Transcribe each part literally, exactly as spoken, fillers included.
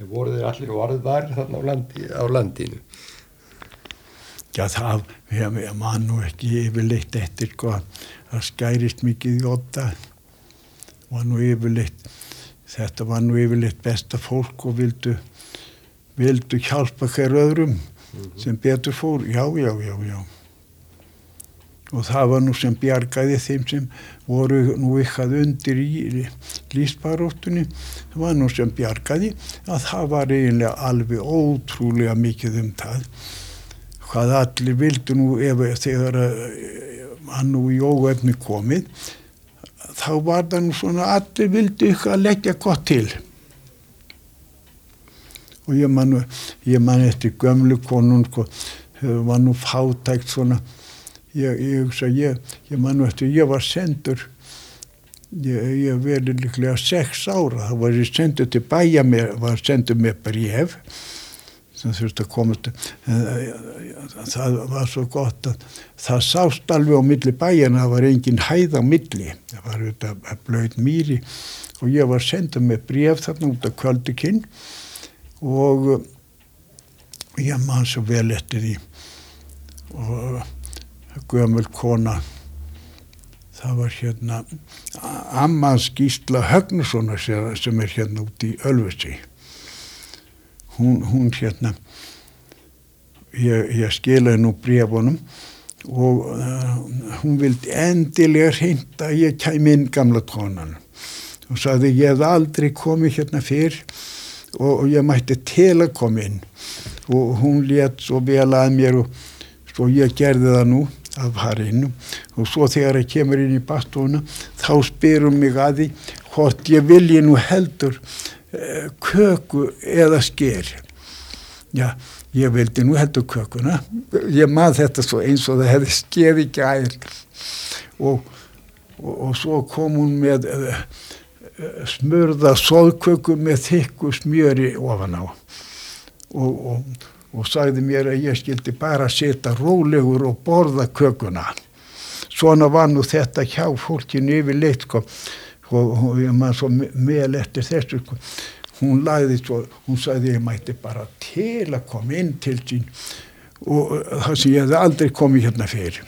Voru þeir allir orðvar þarna á, landi, á landinu? Já, það, ég, ég man nú ekki yfirleitt eftir hvað, það skærist mikið í odda, var nú yfirleitt, þetta var nú yfirleitt besta fólk og vildu, vildu hjálpa hver öðrum mm-hmm. sem betur fór, já, já, já, já. Og það var nú sem bjargaði þeim sem voru nú eitthvað undir í lífsbaráttunni, það var nú sem bjargaði að það var eiginlega alveg ótrúlega mikið um það. Hvað allir vildu nú ef þegar hann nú í óefni komið, þá var það nú svona allir vildu eitthvað að leggja gott til. Og ég man, ég man eftir gömlu konun, sko, var nú fátækt svona. Ég, ég hugsa, ég, ég man nú eftir, ég var sendur, ég, ég verið líklega sex ára, þá var ég sendur til bæja mér, var sendur með bréf, sem þurfti að komast, það var svo gott að það sást alveg á milli bæjana, það var engin hæð á milli, það var auðvitað blauð mýri og ég var sendur með bréf þarna út af Köldukinn og ég man svo vel eftir því og gömul kona, það var hérna ammans Gísla Högnasonar sem er hérna út í Ölfusi. Hún, hún hérna, ég, ég skilaði nú bréfunum og uh, hún vildi endilega hreint að ég kæmi inn gamla konan og sagði ég hef aldrei komið hérna fyrr og, og ég mætti til að koma inn og hún lét svo vel að mér og svo ég gerði það nú að fara inn og svo þegar ég kemur inn í bastofuna þá spyr hún mig að því hvort ég vilji nú heldur uh, köku eða sker. Já, ég vildi nú heldur kökuna. Ég man þetta svo eins og það hefði skeið í gær og, og, og svo kom hún með uh, smurða soðköku með þykku smjöri ofan á og, og og sagði mér að ég skildi bara sitja rólegur og borða kökuna. Svona var nú þetta hjá fólkinu yfirleitt, sko. Og, og ég man svo vel eftir þessu, sko. Hún lagði svo, hún sagði ég mætti bara til að koma inn til sín og það sem ég hefði aldrei komið hérna fyrir.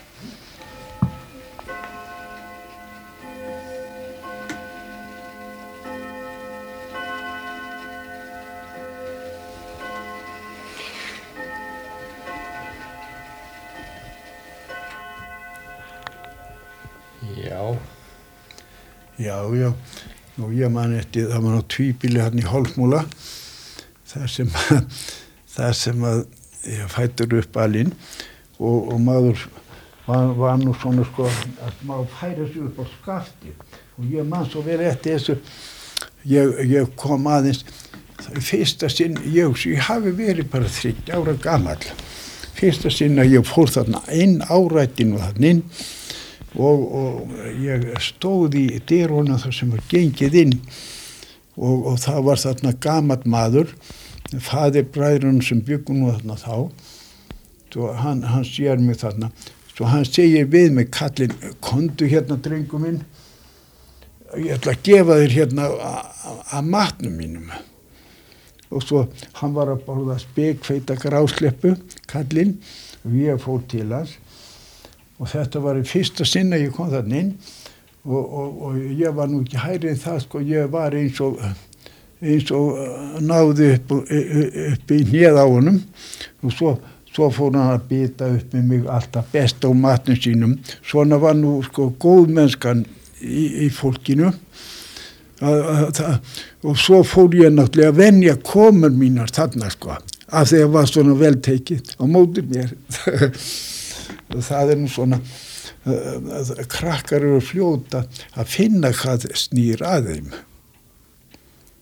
Já, já, og ég man eftir, það var nú tvíbýli hérna í Hálsmúla, þar sem að, þar sem að ég fættur upp alinn og, og maður var, var nú svona sko að maður færa sig upp á skafti og ég man svo vel eftir þessu, ég, ég kom aðeins, fyrsta sinn, ég, ég hafi verið bara þriggja ára gamall, fyrsta sinn að ég fór þarna inn árættinu þarna inn Og, og ég stóð í dyrunum þar sem var gengið inn og, og það var þarna gamall maður, faðir bræðrunum sem byggu nú þarna þá, svo hann, hann sér mig þarna, svo hann segir við mig, kallinn, komdu hérna drengur minn, ég ætla að gefa þér hérna að matnum mínum. Og svo hann var að borða spekfeita grásleppu, kallinn, og ég fór til hans. Og þetta var í fyrsta sinn að ég kom þarna inn og, og, og ég var nú ekki hærri en það, sko, ég var eins og, eins og náði upp, upp í hnéð á honum og svo, svo fór hann að bita upp með mig alltaf best á matnum sínum. Svona var nú sko góðmennskan í, í fólkinu að, að, að, og svo fór ég náttúrulega að venja komur mínar þarna, sko, af því að var svona veltekið á móti mér. Það er nú svona uh, krakkar eru fljóta að finna hvað snýr að þeim.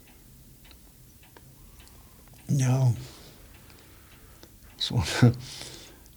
Já, svona